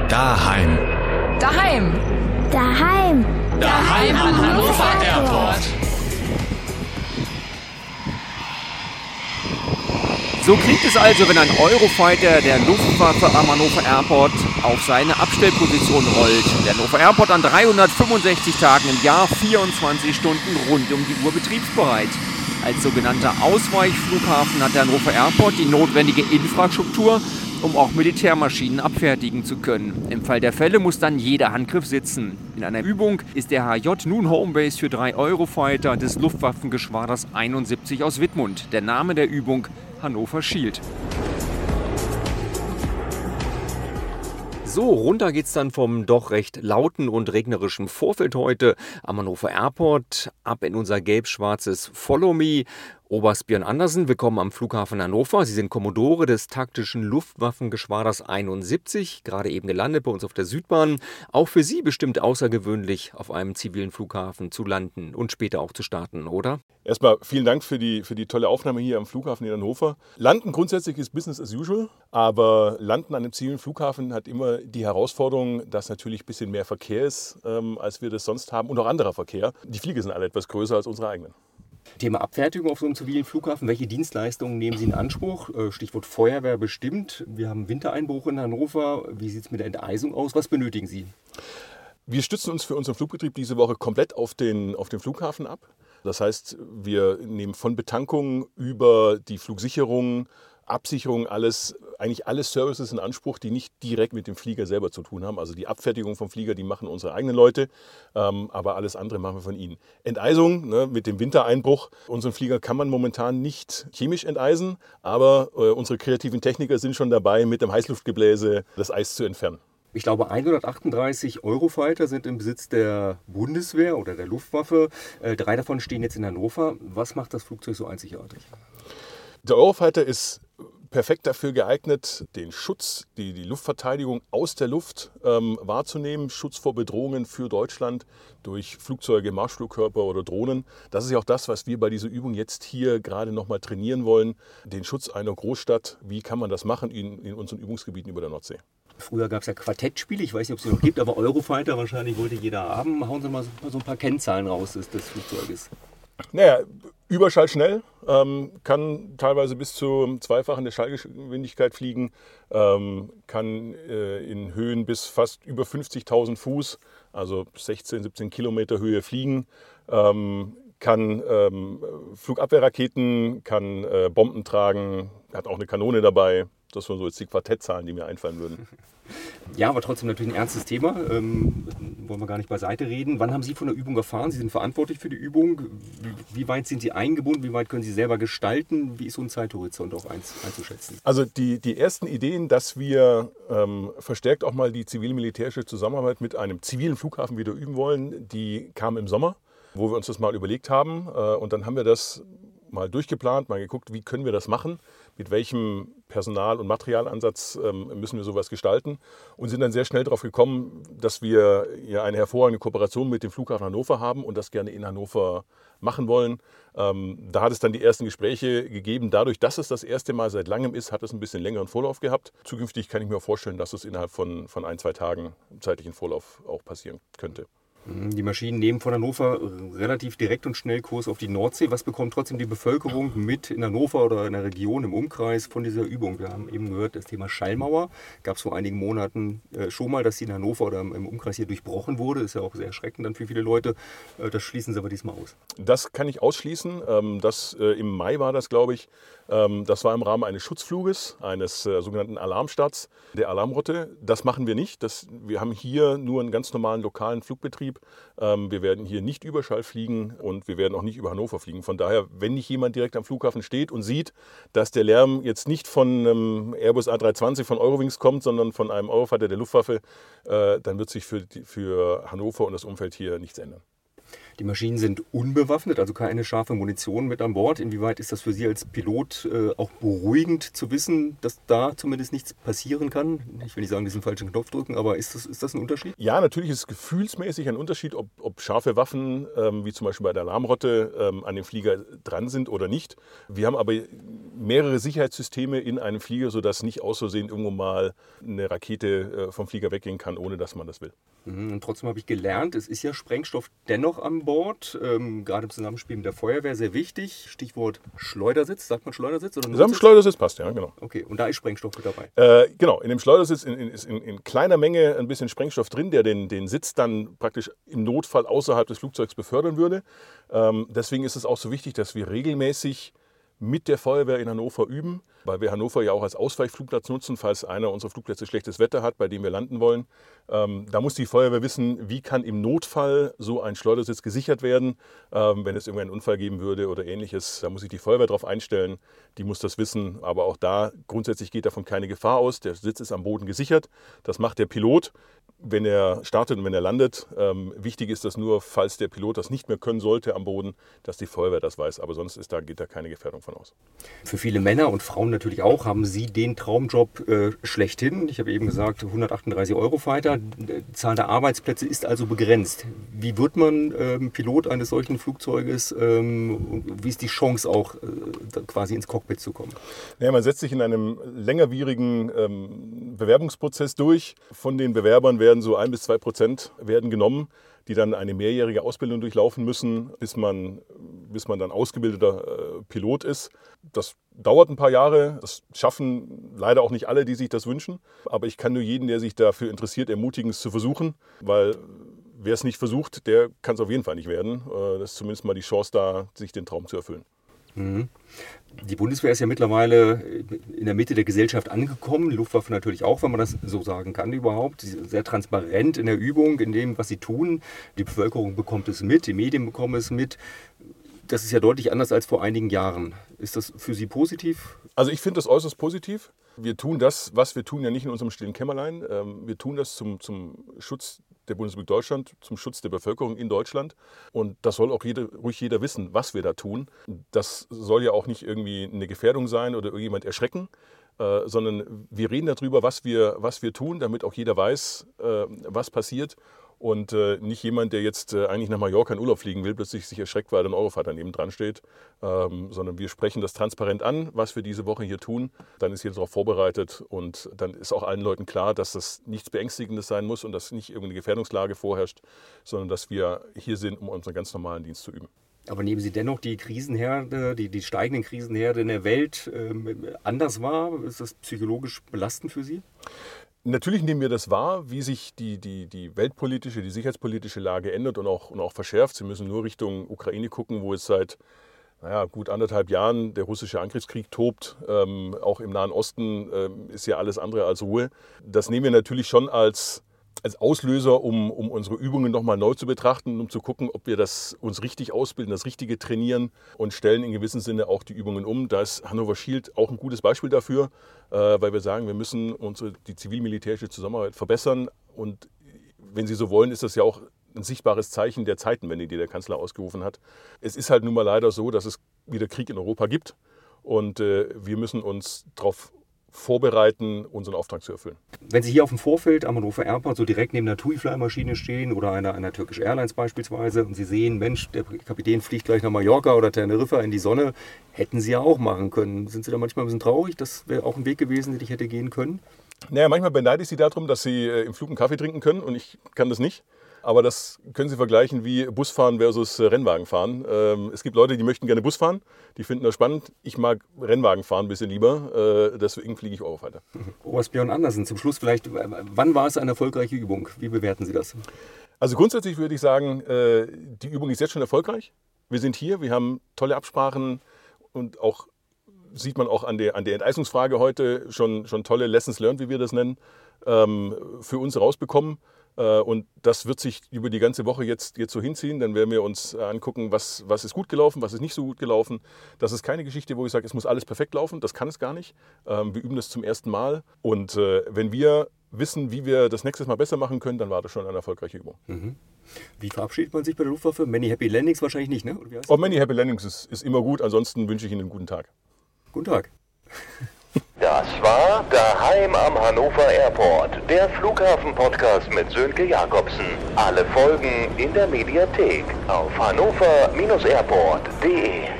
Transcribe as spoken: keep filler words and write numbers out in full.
Daheim. Daheim. Daheim. Daheim am Hannover Airport. So klingt es also, wenn ein Eurofighter der Luftwaffe am Hannover Airport auf seine Abstellposition rollt. Der Hannover Airport an dreihundertfünfundsechzig Tagen im Jahr, vierundzwanzig Stunden rund um die Uhr betriebsbereit. Als sogenannter Ausweichflughafen hat der Hannover Airport die notwendige Infrastruktur, um auch Militärmaschinen abfertigen zu können. Im Fall der Fälle muss dann jeder Handgriff sitzen. In einer Übung ist der H J nun Homebase für drei Eurofighter des Luftwaffengeschwaders einundsiebzig aus Wittmund. Der Name der Übung: Hannover Shield. So, runter geht's dann vom doch recht lauten und regnerischen Vorfeld heute am Hannover Airport ab in unser gelb-schwarzes Follow Me. Oberst Björn Andersen, willkommen am Flughafen Hannover. Sie sind Kommodore des taktischen Luftwaffengeschwaders einundsiebzig, gerade eben gelandet bei uns auf der Südbahn. Auch für Sie bestimmt außergewöhnlich, auf einem zivilen Flughafen zu landen und später auch zu starten, oder? Erstmal vielen Dank für die, für die tolle Aufnahme hier am Flughafen in Hannover. Landen grundsätzlich ist Business as usual, aber Landen an einem zivilen Flughafen hat immer die Herausforderung, dass natürlich ein bisschen mehr Verkehr ist, ähm, als wir das sonst haben, und auch anderer Verkehr. Die Flieger sind alle etwas größer als unsere eigenen. Thema Abfertigung auf so einem zivilen Flughafen. Welche Dienstleistungen nehmen Sie in Anspruch? Stichwort Feuerwehr bestimmt. Wir haben Wintereinbruch in Hannover. Wie sieht es mit der Enteisung aus? Was benötigen Sie? Wir stützen uns für unseren Flugbetrieb diese Woche komplett auf den, auf den Flughafen ab. Das heißt, wir nehmen von Betankung über die Flugsicherung, Absicherung, alles, eigentlich alle Services in Anspruch, die nicht direkt mit dem Flieger selber zu tun haben. Also die Abfertigung vom Flieger, die machen unsere eigenen Leute, ähm, aber alles andere machen wir von ihnen. Enteisung, ne, mit dem Wintereinbruch. Unseren Flieger kann man momentan nicht chemisch enteisen, aber äh, unsere kreativen Techniker sind schon dabei, mit dem Heißluftgebläse das Eis zu entfernen. Ich glaube, hundertachtunddreißig Eurofighter sind im Besitz der Bundeswehr oder der Luftwaffe. Äh, drei davon stehen jetzt in Hannover. Was macht das Flugzeug so einzigartig? Der Eurofighter ist perfekt dafür geeignet, den Schutz, die, die Luftverteidigung aus der Luft ähm, wahrzunehmen. Schutz vor Bedrohungen für Deutschland durch Flugzeuge, Marschflugkörper oder Drohnen. Das ist ja auch das, was wir bei dieser Übung jetzt hier gerade nochmal trainieren wollen. Den Schutz einer Großstadt, wie kann man das machen in, in unseren Übungsgebieten über der Nordsee. Früher gab es ja Quartettspiele, ich weiß nicht, ob es sie noch gibt, aber Eurofighter wahrscheinlich wollte jeder haben. Hauen Sie mal so, so ein paar Kennzahlen raus des, des Flugzeuges. Naja, überschallschnell, ähm, kann teilweise bis zum Zweifachen der Schallgeschwindigkeit fliegen, ähm, kann äh, in Höhen bis fast über fünfzigtausend Fuß, also sechzehn, siebzehn Kilometer Höhe fliegen, ähm, kann ähm, Flugabwehrraketen, kann äh, Bomben tragen, hat auch eine Kanone dabei. Das waren so jetzt die Quartettzahlen, die mir einfallen würden. Ja, aber trotzdem natürlich ein ernstes Thema. Ähm, wollen wir gar nicht beiseite reden. Wann haben Sie von der Übung erfahren? Sie sind verantwortlich für die Übung. Wie, wie weit sind Sie eingebunden? Wie weit können Sie selber gestalten? Wie ist so ein Zeithorizont auch einzuschätzen? Also die, die ersten Ideen, dass wir ähm, verstärkt auch mal die zivil-militärische Zusammenarbeit mit einem zivilen Flughafen wieder üben wollen, die kamen im Sommer, wo wir uns das mal überlegt haben. Äh, und dann haben wir das mal durchgeplant, mal geguckt, wie können wir das machen, mit welchem Personal- und Materialansatz ähm, müssen wir sowas gestalten, und sind dann sehr schnell darauf gekommen, dass wir ja eine hervorragende Kooperation mit dem Flughafen Hannover haben und das gerne in Hannover machen wollen. Ähm, da hat es dann die ersten Gespräche gegeben. Dadurch, dass es das erste Mal seit langem ist, hat es ein bisschen längeren Vorlauf gehabt. Zukünftig kann ich mir auch vorstellen, dass es innerhalb von, von ein, zwei Tagen zeitlichen Vorlauf auch passieren könnte. Die Maschinen nehmen von Hannover relativ direkt und schnell Kurs auf die Nordsee. Was bekommt trotzdem die Bevölkerung mit in Hannover oder in der Region im Umkreis von dieser Übung? Wir haben eben gehört, das Thema Schallmauer gab es vor einigen Monaten schon mal, dass sie in Hannover oder im Umkreis hier durchbrochen wurde. Ist ja auch sehr erschreckend dann für viele Leute. Das schließen Sie aber diesmal aus. Das kann ich ausschließen. Das, im Mai war das, glaube ich. Das war im Rahmen eines Schutzfluges, eines sogenannten Alarmstarts der Alarmrotte. Das machen wir nicht. Das, wir haben hier nur einen ganz normalen lokalen Flugbetrieb. Wir werden hier nicht Überschall fliegen und wir werden auch nicht über Hannover fliegen. Von daher, wenn nicht jemand direkt am Flughafen steht und sieht, dass der Lärm jetzt nicht von einem Airbus A drei zwanzig von Eurowings kommt, sondern von einem Eurofighter der Luftwaffe, dann wird sich für, für Hannover und das Umfeld hier nichts ändern. Die Maschinen sind unbewaffnet, also keine scharfe Munition mit an Bord. Inwieweit ist das für Sie als Pilot äh, auch beruhigend zu wissen, dass da zumindest nichts passieren kann? Ich will nicht sagen, diesen falschen Knopf drücken, aber ist das, ist das ein Unterschied? Ja, natürlich ist es gefühlsmäßig ein Unterschied, ob, ob scharfe Waffen, ähm, wie zum Beispiel bei der Alarmrotte, ähm, an dem Flieger dran sind oder nicht. Wir haben aber mehrere Sicherheitssysteme in einem Flieger, sodass nicht aus Versehen irgendwo mal eine Rakete äh, vom Flieger weggehen kann, ohne dass man das will. Und trotzdem habe ich gelernt, es ist ja Sprengstoff dennoch an Bord, ähm, gerade im Zusammenspiel mit der Feuerwehr sehr wichtig. Stichwort Schleudersitz, sagt man Schleudersitz? Oder Notsitz? Schleudersitz passt, ja, genau. Okay, und da ist Sprengstoff mit dabei? Äh, genau, in dem Schleudersitz in, in, ist in, in kleiner Menge ein bisschen Sprengstoff drin, der den, den Sitz dann praktisch im Notfall außerhalb des Flugzeugs befördern würde. Ähm, deswegen ist es auch so wichtig, dass wir regelmäßig mit der Feuerwehr in Hannover üben, weil wir Hannover ja auch als Ausweichflugplatz nutzen, falls einer unserer Flugplätze schlechtes Wetter hat, bei dem wir landen wollen. Ähm, da muss die Feuerwehr wissen, wie kann im Notfall so ein Schleudersitz gesichert werden, ähm, wenn es irgendeinen Unfall geben würde oder ähnliches. Da muss sich die Feuerwehr darauf einstellen, die muss das wissen. Aber auch da, grundsätzlich geht davon keine Gefahr aus. Der Sitz ist am Boden gesichert, das macht der Pilot, wenn er startet und wenn er landet. Ähm, wichtig ist das nur, falls der Pilot das nicht mehr können sollte am Boden, dass die Feuerwehr das weiß. Aber sonst ist da, geht da keine Gefährdung von aus. Für viele Männer und Frauen natürlich auch haben Sie den Traumjob äh, schlechthin. Ich habe eben gesagt, hundertachtunddreißig Euro Fighter. Die Zahl der Arbeitsplätze ist also begrenzt. Wie wird man ähm, Pilot eines solchen Flugzeuges? Ähm, wie ist die Chance auch, äh, quasi ins Cockpit zu kommen? Ja, man setzt sich in einem längerwierigen ähm, Bewerbungsprozess durch. Von den Bewerbern werden so ein bis zwei Prozent werden genommen, die dann eine mehrjährige Ausbildung durchlaufen müssen, bis man, bis man dann ausgebildeter äh, Pilot ist. Das dauert ein paar Jahre. Das schaffen leider auch nicht alle, die sich das wünschen. Aber ich kann nur jeden, der sich dafür interessiert, ermutigen, es zu versuchen, weil wer es nicht versucht, der kann es auf jeden Fall nicht werden. Äh, das ist zumindest mal die Chance da, sich den Traum zu erfüllen. Die Bundeswehr ist ja mittlerweile in der Mitte der Gesellschaft angekommen, die Luftwaffe natürlich auch, wenn man das so sagen kann überhaupt. Sie sind sehr transparent in der Übung, in dem, was sie tun. Die Bevölkerung bekommt es mit, die Medien bekommen es mit. Das ist ja deutlich anders als vor einigen Jahren. Ist das für Sie positiv? Also ich finde das äußerst positiv. Wir tun das, was wir tun, ja nicht in unserem stillen Kämmerlein. Wir tun das zum, zum Schutz der Bundesrepublik Deutschland, zum Schutz der Bevölkerung in Deutschland. Und das soll auch jeder, ruhig jeder wissen, was wir da tun. Das soll ja auch nicht irgendwie eine Gefährdung sein oder irgendjemand erschrecken, äh, sondern wir reden darüber, was wir, was wir tun, damit auch jeder weiß, äh, was passiert. Und äh, nicht jemand, der jetzt äh, eigentlich nach Mallorca in Urlaub fliegen will, plötzlich sich erschreckt, weil ein Eurofighter neben dran steht. Ähm, sondern wir sprechen das transparent an, was wir diese Woche hier tun. Dann ist jeder darauf vorbereitet und dann ist auch allen Leuten klar, dass das nichts Beängstigendes sein muss und dass nicht irgendeine Gefährdungslage vorherrscht, sondern dass wir hier sind, um unseren ganz normalen Dienst zu üben. Aber nehmen Sie dennoch die Krisenherde, die, die steigenden Krisenherde in der Welt ähm, anders wahr? Ist das psychologisch belastend für Sie? Natürlich nehmen wir das wahr, wie sich die, die, die weltpolitische, die sicherheitspolitische Lage ändert und auch, und auch verschärft. Sie müssen nur Richtung Ukraine gucken, wo es seit naja, gut anderthalb Jahren der russische Angriffskrieg tobt. Ähm, auch im Nahen Osten ähm, ist ja alles andere als Ruhe. Das nehmen wir natürlich schon als, als Auslöser, um, um unsere Übungen nochmal neu zu betrachten, um zu gucken, ob wir das uns richtig ausbilden, das Richtige trainieren und stellen in gewissem Sinne auch die Übungen um. Da ist Hannover Shield auch ein gutes Beispiel dafür, äh, weil wir sagen, wir müssen unsere, die zivil-militärische Zusammenarbeit verbessern. Und wenn Sie so wollen, ist das ja auch ein sichtbares Zeichen der Zeitenwende, die der Kanzler ausgerufen hat. Es ist halt nun mal leider so, dass es wieder Krieg in Europa gibt und äh, wir müssen uns darauf vorbereiten, unseren Auftrag zu erfüllen. Wenn Sie hier auf dem Vorfeld am Hannover Airport so direkt neben der TUI-Fly-Maschine stehen oder einer, einer Turkish Airlines beispielsweise und Sie sehen, Mensch, der Kapitän fliegt gleich nach Mallorca oder Teneriffa in die Sonne, hätten Sie ja auch machen können. Sind Sie da manchmal ein bisschen traurig? Das wäre auch ein Weg gewesen, den ich hätte gehen können? Naja, manchmal beneide ich Sie darum, dass Sie äh, im Flug einen Kaffee trinken können und ich kann das nicht. Aber das können Sie vergleichen wie Busfahren versus Rennwagenfahren. Ähm, es gibt Leute, die möchten gerne Bus fahren, die finden das spannend. Ich mag Rennwagen fahren ein bisschen lieber, äh, deswegen fliege ich Eurofighter. Oberst Björn Andersen, zum Schluss vielleicht, wann war es eine erfolgreiche Übung? Wie bewerten Sie das? Also grundsätzlich würde ich sagen, äh, die Übung ist jetzt schon erfolgreich. Wir sind hier, wir haben tolle Absprachen und auch sieht man auch an der, an der Enteisungsfrage heute schon, schon tolle Lessons learned, wie wir das nennen, ähm, für uns rausbekommen. Und das wird sich über die ganze Woche jetzt, jetzt so hinziehen. Dann werden wir uns angucken, was, was ist gut gelaufen, was ist nicht so gut gelaufen. Das ist keine Geschichte, wo ich sage, es muss alles perfekt laufen. Das kann es gar nicht. Wir üben das zum ersten Mal. Und wenn wir wissen, wie wir das nächstes Mal besser machen können, dann war das schon eine erfolgreiche Übung. Mhm. Wie verabschiedet man sich bei der Luftwaffe? Many Happy Landings wahrscheinlich nicht, ne? Oder wie heißt Oh, Many Happy Landings ist, ist immer gut. Ansonsten wünsche ich Ihnen einen guten Tag. Guten Tag. Das war Daheim am Hannover Airport, der Flughafen-Podcast mit Sönke Jakobsen. Alle Folgen in der Mediathek auf hannover Bindestrich airport punkt de.